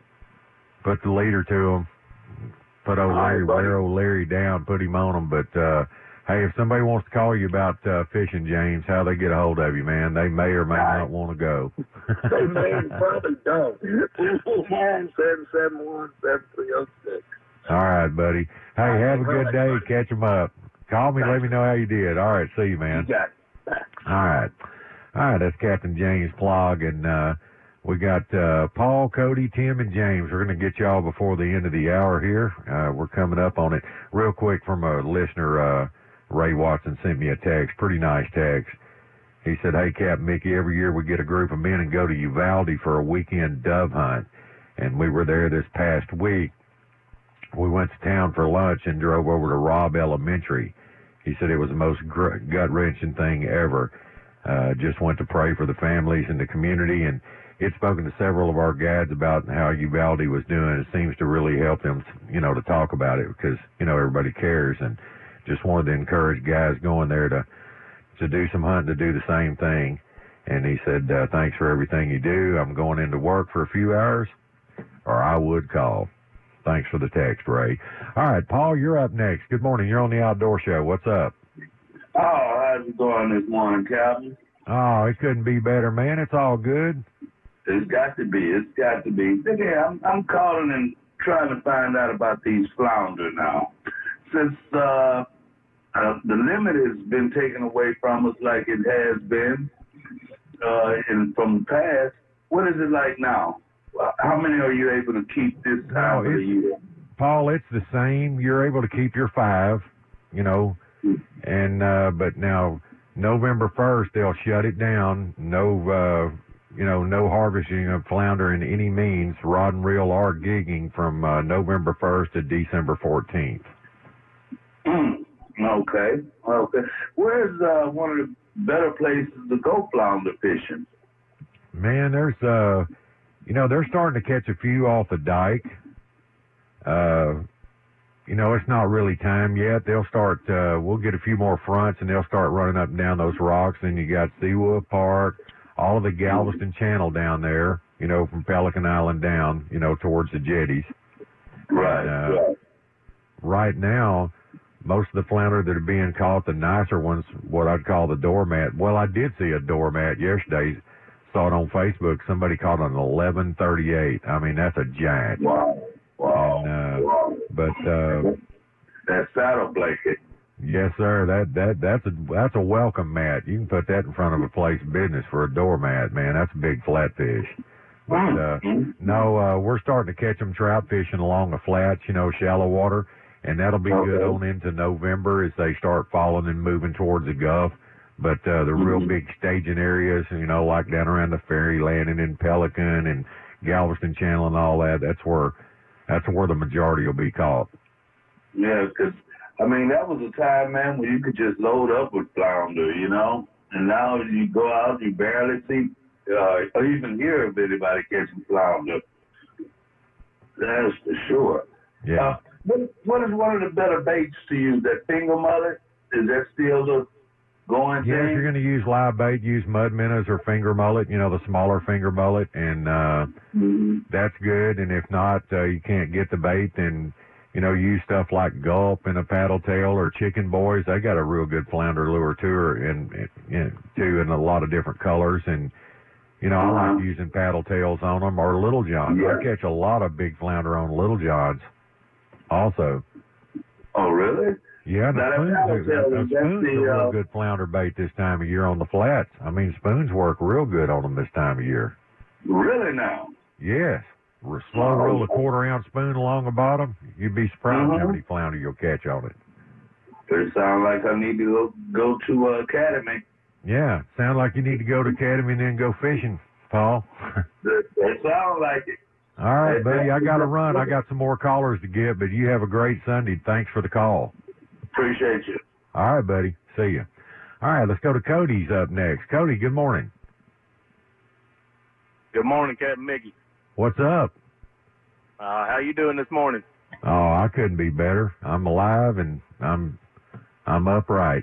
put the leader to them. Put old Larry, wear old Larry down, put him on them. But, uh, hey, if somebody wants to call you about uh, fishing, James, how they get a hold of you, man? They may or may right. not want to go. They may and probably don't. nine seven seven one seven three oh six. All right, buddy. Hey, have a good day. Catch them up. Call me. Let me know how you did. All right. See you, man. You got it. All right. All right. That's Captain James Plog. And uh, we got uh, Paul, Cody, Tim, and James. We're going to get y'all before the end of the hour here. Uh, we're coming up on it. Real quick from a listener, uh, Ray Watson sent me a text. Pretty nice text. He said, hey, Captain Mickey, every year we get a group of men and go to Uvalde for a weekend dove hunt. And we were there this past week. We went to town for lunch and drove over to Robb Elementary. He said it was the most gr- gut-wrenching thing ever. Uh, just went to pray for the families in the community, and he'd spoken to several of our guides about how Uvalde was doing. It seems to really help them, you know, to talk about it because, you know, everybody cares, and just wanted to encourage guys going there to, to do some hunting, to do the same thing. And he said, uh, thanks for everything you do. I'm going into work for a few hours, or I would call. Thanks for the text, Ray. All right, Paul, you're up next. Good morning. You're on the Outdoor Show. What's up? Oh, how's it going this morning, Captain? Oh, it couldn't be better, man. It's all good. It's got to be. It's got to be. Yeah, I'm, I'm calling and trying to find out about these flounder now. Since uh, uh, the limit has been taken away from us like it has been uh, in, from the past, what is it like now? How many are you able to keep this time no, of the year? Paul, it's the same. You're able to keep your five, you know, and uh, but now November first they'll shut it down. No, uh, you know, no harvesting of flounder in any means, rod and reel or gigging from uh, November first to December fourteenth. Mm, okay, okay. Where's uh, one of the better places to go flounder fishing? Man, there's uh. You know, they're starting to catch a few off the dike. Uh, you know, it's not really time yet. They'll start, uh, we'll get a few more fronts, and they'll start running up and down those rocks. Then you got Seawood Park, all of the Galveston Channel down there, you know, from Pelican Island down, you know, towards the jetties. Right, and, uh, right. Right now, most of the flounder that are being caught, the nicer ones, what I'd call the doormat. Well, I did see a doormat yesterday. Saw it on Facebook. Somebody caught an eleven thirty-eight. I mean, that's a giant. Wow. Wow. And, uh, wow. But uh, that saddle blanket. Yes, sir. That that that's a that's a welcome mat. You can put that in front of a place of business for a doormat, man. That's a big flatfish. But uh, no, uh, we're starting to catch them trout fishing along the flats, you know, shallow water, and that'll be okay. Good on into November as they start falling and moving towards the Gulf. But uh, the real mm-hmm. big staging areas, you know, like down around the ferry landing in Pelican and Galveston Channel and all that, that's where that's where the majority will be caught. Yeah, because, I mean, that was a time, man, where you could just load up with flounder, you know? And now you go out, you barely see uh, or even hear of anybody catching flounder. That's for sure. Yeah. Uh, what, what is one of the better baits to use? That finger mullet? Is that still the going Yeah, thing? if you're going to use live bait, use mud minnows or finger mullet, you know, the smaller finger mullet, and uh, mm-hmm. that's good. And if not, uh, you can't get the bait, then, you know, use stuff like Gulp and a paddle tail or Chicken Boys. They got a real good flounder lure too, and, and too, in a lot of different colors. And, you know, I like using paddle tails on them or Little Johns. Yeah. I catch a lot of big flounder on Little Johns also. Oh, really? Yeah, the Now, that spoons, paddle are, tail, the is that spoons the, are uh, real good flounder bait this time of year on the flats. I mean, spoons work real good on them this time of year. Really now? Yes. R- Slow roll a quarter ounce spoon along the bottom. You'd be surprised Mhm. how many flounder you'll catch on it. It sounds like I need to go, go to uh, Academy. Yeah, sound like you need to go to Academy and then go fishing, Paul. That, that sounds like it. All right, buddy, I got to run. I got some more callers to get, but you have a great Sunday. Thanks for the call. Appreciate you. All right, buddy. See you. All right, let's go to Cody's up next. Cody, good morning. Good morning, Captain Mickey. What's up? Uh, how you doing this morning? Oh, I couldn't be better. I'm alive and I'm I'm upright.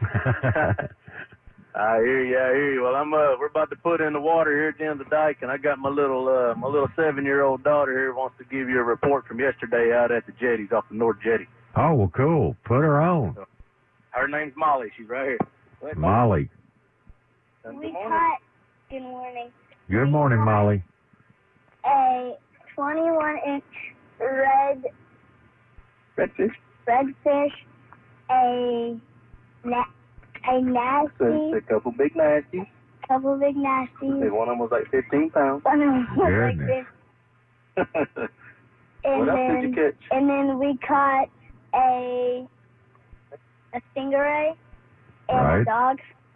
I hear you. I hear you. Well, I'm uh, we're about to put in the water here at the end of the dike, and I got my little uh, my little seven year old daughter here wants to give you a report from yesterday out at the jetties off the North Jetty. Oh, well, cool. Put her on. Her name's Molly. She's right here. Go ahead, Molly. Good We morning. caught, good morning, Good morning, Molly. a twenty-one inch red redfish, redfish, a na- a nasty, A couple big nasties. couple big nasties. One of them was like fifteen pounds. One of them was like Goodness. this. And What else then, did you catch? And then we caught a a stingray and Right. a dog.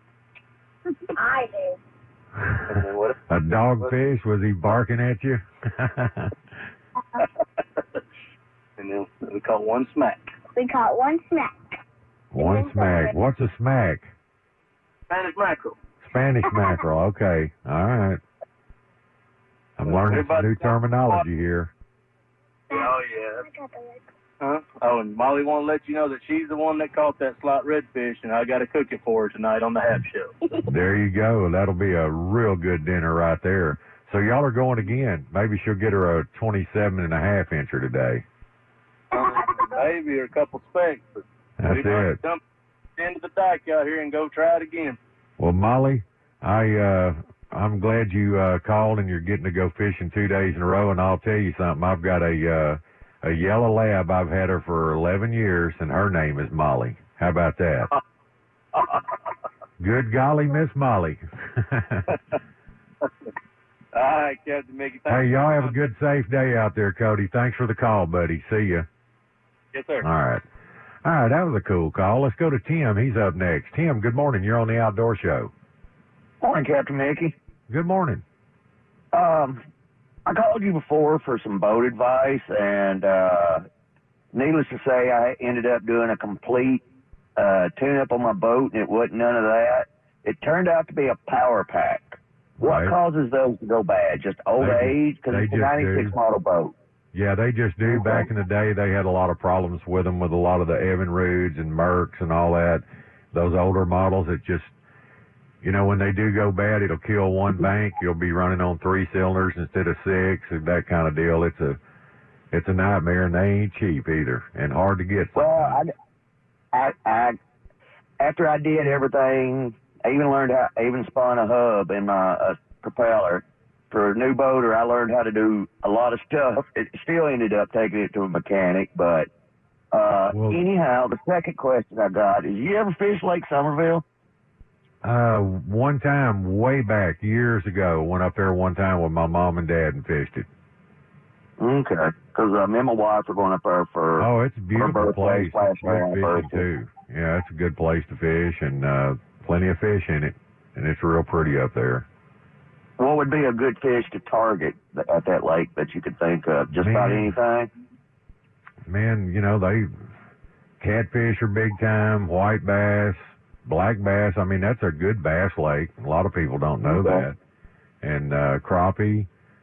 I did. And then what? A dogfish? Was he barking at you? And then we caught one smack. We caught one smack. One smack. What's a smack? Spanish mackerel. Spanish mackerel. Okay. All right. I'm learning some new terminology here. Oh, yeah. Huh? Oh, and Molly want to let you know that she's the one that caught that slot redfish, and I got to cook it for her tonight on the half show. There you go. That'll be a real good dinner right there. So y'all are going again. Maybe she'll get her a twenty-seven and a half incher today. Maybe or a couple specks, but That's we might it. dump it into the dike out here and go try it again. Well, Molly, I uh I'm glad you uh called and you're getting to go fishing two days in a row. And I'll tell you something. I've got a uh a yellow lab. I've had her for eleven years, and her name is Molly. How about that? Good golly, Miss Molly. All right, Captain Mickey. Thank Hey, you. y'all have a good, safe day out there, Cody. Thanks for the call, buddy. See ya. Yes, sir. All right. All right, that was a cool call. Let's go to Tim. He's up next. Tim, good morning. You're on the Outdoor Show. Morning, Captain Mickey. Good morning. Um, I called you before for some boat advice, and uh, needless to say, I ended up doing a complete uh, tune-up on my boat, and it wasn't none of that. It turned out to be a power pack. What Right. causes those to go bad? Just old They just- age? Because they it's a just ninety-six do. model boat. Yeah, they just do. Back in the day, they had a lot of problems with them, with a lot of the Evinrudes and Mercs and all that. Those older models, it just, you know, when they do go bad, it'll kill one bank. You'll be running on three cylinders instead of six, and that kind of deal. It's a, it's a nightmare, and they ain't cheap either, and hard to get. Well, I, I, I, after I did everything, I even learned how, I even spun a hub in my uh, propeller. For a new boater, I learned how to do a lot of stuff. It still ended up taking it to a mechanic, but uh, anyhow, the second question I got is, you ever fish Lake Somerville? Uh, one time, way back, years ago, went up there one time with my mom and dad and fished it. Okay, because uh, me and my wife are going up there for Oh, it's a beautiful her birthday place. slash It's good fishing, anniversary. too. Yeah, it's a good place to fish, and uh, plenty of fish in it, and it's real pretty up there. What would be a good fish to target at that lake that you could think of? Just about Man. anything? Man, you know, they, catfish are big time, white bass, black bass. I mean, that's a good bass lake. A lot of people don't know Okay. that. And uh, crappie,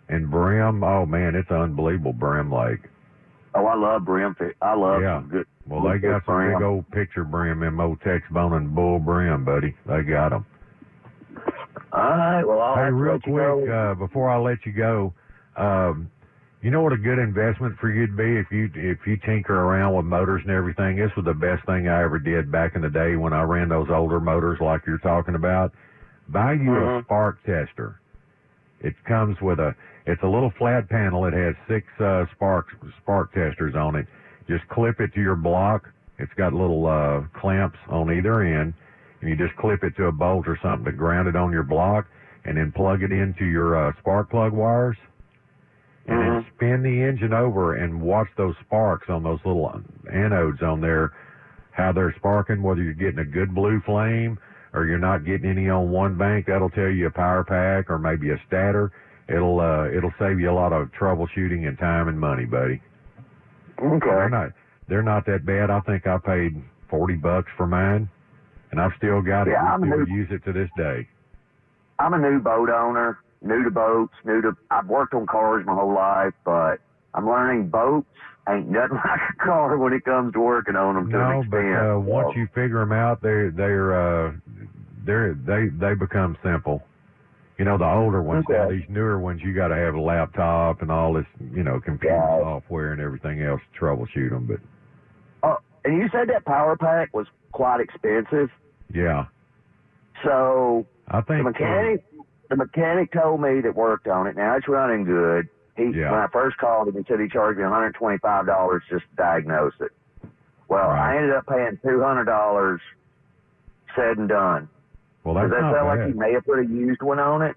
And brim, oh man, it's unbelievable, Brim Lake. Oh, I love brim fish. I love Yeah. some good. Well, they good got some brim. big old picture brim, them old Tex Bone and Bull Brim, buddy. They got them. All right. Well, I'll Hey, have to real let you quick, go. uh, before I let you go, um, you know what a good investment for you'd be if you if you tinker around with motors and everything. This was the best thing I ever did back in the day when I ran those older motors like you're talking about. Buy you Mhm. a spark tester. It comes with a it's a little flat panel. It has six uh, spark spark testers on it. Just clip it to your block. It's got little uh, clamps on either end, and you just clip it to a bolt or something to ground it on your block, and then plug it into your uh, spark plug wires, and Mhm. then spin the engine over and watch those sparks on those little anodes on there, how they're sparking, whether you're getting a good blue flame or you're not getting any on one bank. That'll tell you a power pack or maybe a stator. It'll uh, it'll save you a lot of troubleshooting and time and money, buddy. Okay. They're not they're not that bad. I think I paid forty bucks for mine, and I've still got it. Yeah, I'm we still new. use it to this day. I'm a new boat owner, new to boats, new to. I've worked on cars my whole life, but I'm learning boats ain't nothing like a car when it comes to working on them to an No, extent. but uh, once So, you figure them out, they they're uh, they're they they become simple. You know, the older ones, Okay. now these newer ones, you got to have a laptop and all this, you know, computer Yeah. software and everything else to troubleshoot them. But oh, and you said that power pack was quite expensive. yeah, So I think the mechanic, the mechanic told me that worked on it. Now it's running good. He Yeah. when I first called him, he said he charged me one hundred twenty-five dollars just to diagnose it. Well, Right. I ended up paying two hundred dollars. Said and done. well, Does that's that not sound like bad. he may have put a used one on it?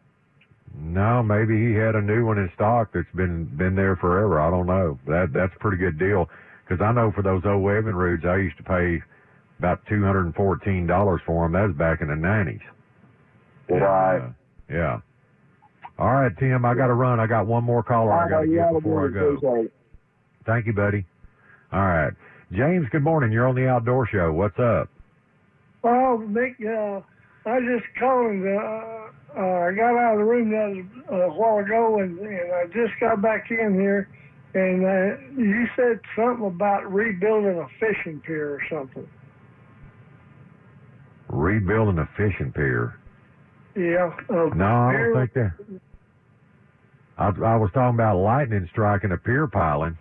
No, maybe he had a new one in stock that's been been there forever. I don't know. That that's a pretty good deal because I know for those old Evinrudes, I used to pay about two hundred and fourteen dollars for them. That was back in the nineties. Right. Uh, yeah. All right, Tim. I got to run. I got one more caller I got to get before I go. Thank you, buddy. All right, James. Good morning. You're on the Outdoor Show. What's up? Well, Nick, uh, I just called. Uh, uh, I got out of the room that was, uh, a while ago, and, and I just got back in here, and uh, you said something about rebuilding a fishing pier or something. Rebuilding a fishing pier. Yeah. Uh, No, I pier- don't think that. I, I was talking about lightning striking a pier piling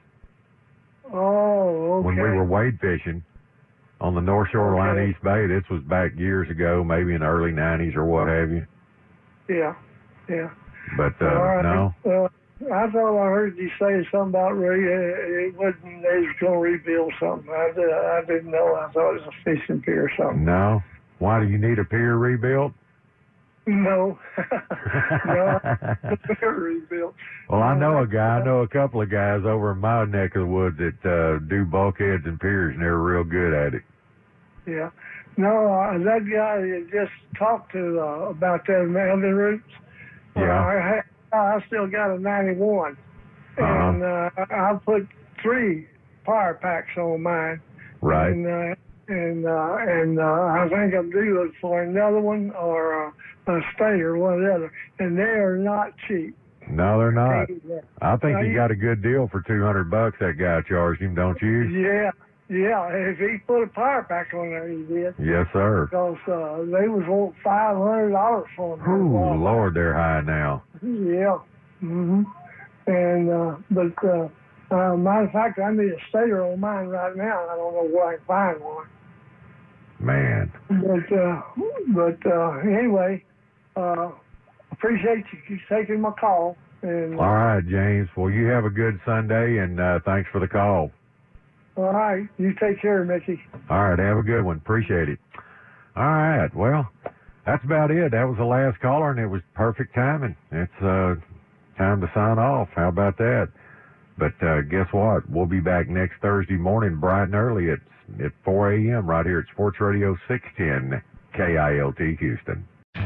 Oh, okay. when we were wade fishing on the North Shore line Okay. East Bay. This was back years ago, maybe in the early nineties or what have you. Yeah, yeah. But uh, All right. no, Uh, I thought I heard you say something about re. Uh, it wasn't they was going to rebuild something. I, did, I didn't know. I thought it was a fishing pier or something. no. Why do you need a pier rebuilt? No, no, rebuilt. Well, I know a guy. I know a couple of guys over in my neck of the woods that uh, do bulkheads and piers, and they're real good at it. Yeah. No, uh, that guy you just talked to uh, about that mountain roots. Yeah. Uh, I, ha- I still got a ninety-one, Uh-huh. and uh, I put three power packs on mine. Right. And uh, and uh, and uh, I think I'm due for another one or uh, a stator, one or the other, and they are not cheap. No, they're not. Yeah. I think Now, you you- got a good deal for two hundred bucks. That guy charged him, don't you? Yeah, yeah. If he put a power pack on there, he did. Yes, sir. Because uh, they was wanting five hundred dollars for them. Ooh, Lord, they're high now. Yeah. hmm And uh, but uh, uh, matter of fact, I need a stator on mine right now. I don't know where I can find one. Man. But uh, but uh, anyway, uh, appreciate you taking my call. And All right, James. Well, you have a good Sunday, and uh, thanks for the call. all right, you take care, Mickey. All right, have a good one. Appreciate it. All right, well, that's about it. That was the last caller, and it was perfect timing. It's uh, time to sign off. How about that? But uh, guess what? We'll be back next Thursday morning, bright and early at at four a.m. right here at Sports Radio six ten K I L T Houston.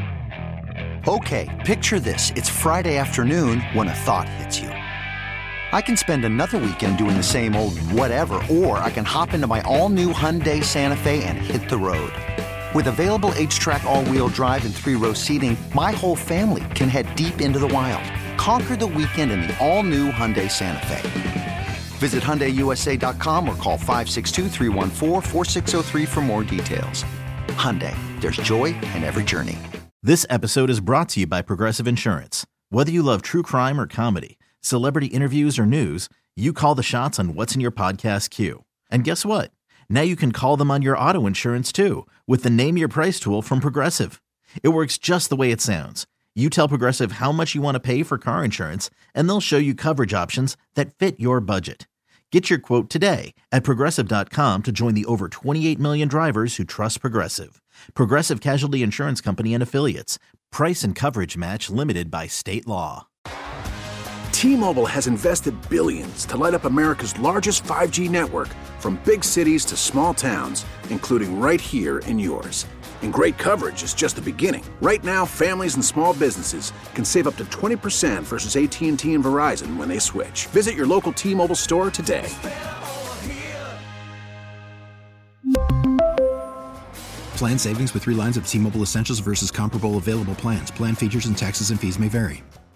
Okay, picture this. It's Friday afternoon when a thought hits you. I can spend another weekend doing the same old whatever, or I can hop into my all-new Hyundai Santa Fe and hit the road. With available H-Track all-wheel drive and three-row seating, my whole family can head deep into the wild. Conquer the weekend in the all-new Hyundai Santa Fe. Visit Hyundai U S A dot com or call five six two, three one four, four six zero three for more details. Hyundai, there's joy in every journey. This episode is brought to you by Progressive Insurance. Whether you love true crime or comedy, celebrity interviews or news, you call the shots on what's in your podcast queue. And guess what? Now you can call them on your auto insurance too with the Name Your Price tool from Progressive. It works just the way it sounds. You tell Progressive how much you want to pay for car insurance, and they'll show you coverage options that fit your budget. Get your quote today at Progressive dot com to join the over twenty-eight million drivers who trust Progressive. Progressive Casualty Insurance Company and Affiliates. Price and coverage match limited by state law. T-Mobile has invested billions to light up America's largest five G network, from big cities to small towns, including right here in yours. And great coverage is just the beginning. Right now, families and small businesses can save up to twenty percent versus A T and T and Verizon when they switch. Visit your local T-Mobile store today. Plan savings with three lines of T-Mobile Essentials versus comparable available plans. Plan features and taxes and fees may vary.